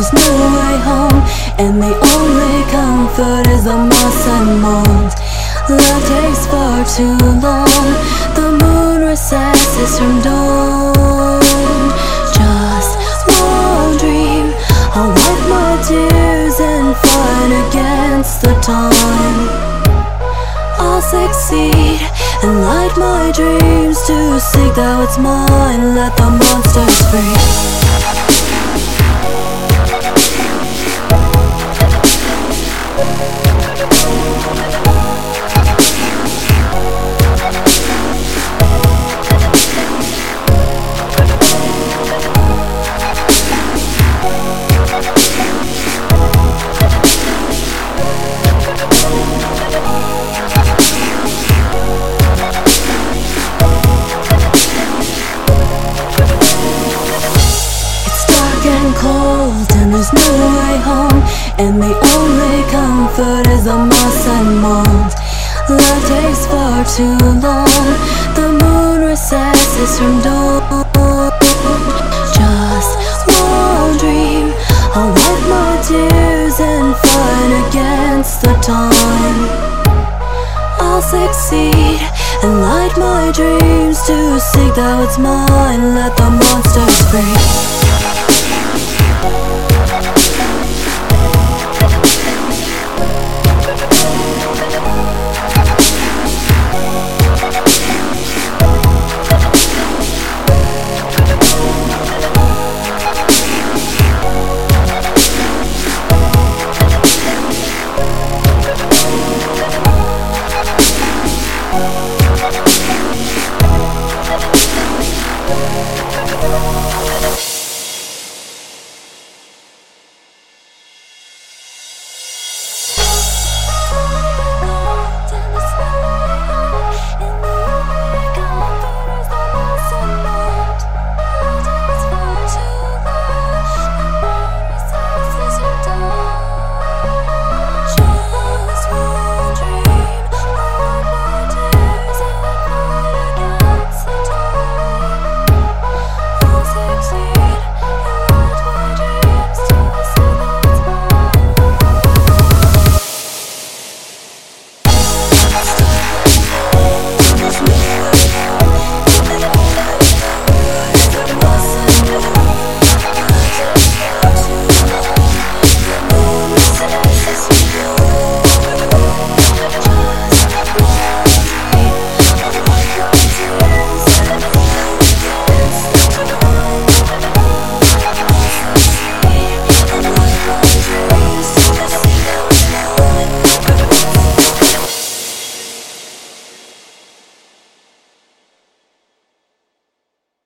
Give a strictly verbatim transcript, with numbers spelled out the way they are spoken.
there's no way home, and the only comfort is the moss and mold. Love takes far too long, the moon recesses from dawn. Just one dream, I'll wipe my tears and fight against the time. I'll succeed and light my dreams to seek that what's mine. Let the monsters free. Cold and there's no way home, and the only comfort is the moss and mold. Love takes far too long, the moon recesses from dawn. Just one dream, I'll wipe my tears and fight against the time. I'll succeed and light my dreams to seek that what's mine. Let the monsters free. We'll be right back.